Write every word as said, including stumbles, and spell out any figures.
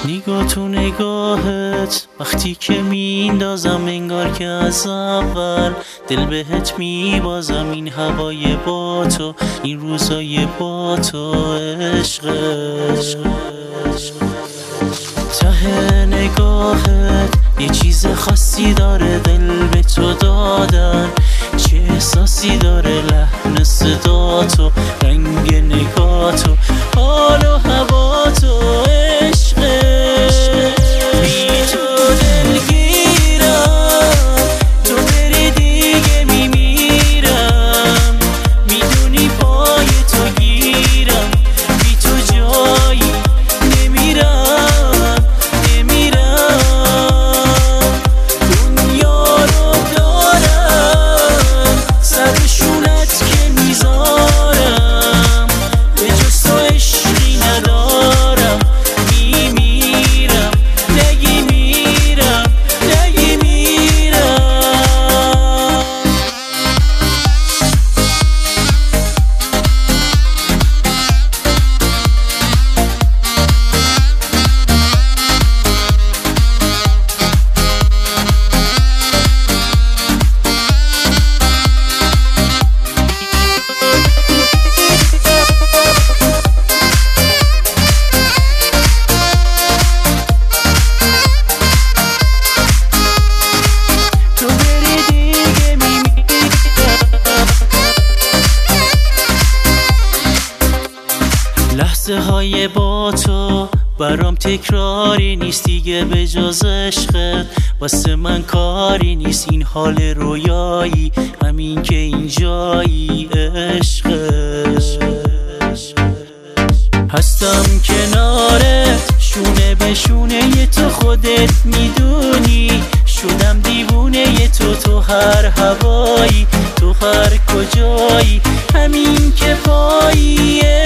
نگاه تو نگاهت وقتی که میندازم انگار که از اول دل بهت میبازم. این هوای با تو، این روزای با تو، عشق ته نگاهت یه چیز خاصی داره، دل به تو دادن چه احساسی داره، لحن صدا تو، رنگ نگاه تو، حال و هوا تو، عشق بی تو دلگیرم، تو بری دیگه میمیرم، میدونی پای تو گیرم، بی تو جایی نمیرم نمیرم. دنیا رو دارم سر شونت که میذارم، به جز تو عشقی ندارم، میمیرم نگی میرم نگی میرم. لحظه های با تو برام تکراری نیست دیگه، به جز عشقت واسه من کاری نیست. این حال رویایی همین که اینجایی، عشق هستم کنارت شونه به شونه تو، خودت میدونی شدم دیوونه تو، تو هر هوایی، تو هر کجایی، همین که پاییه.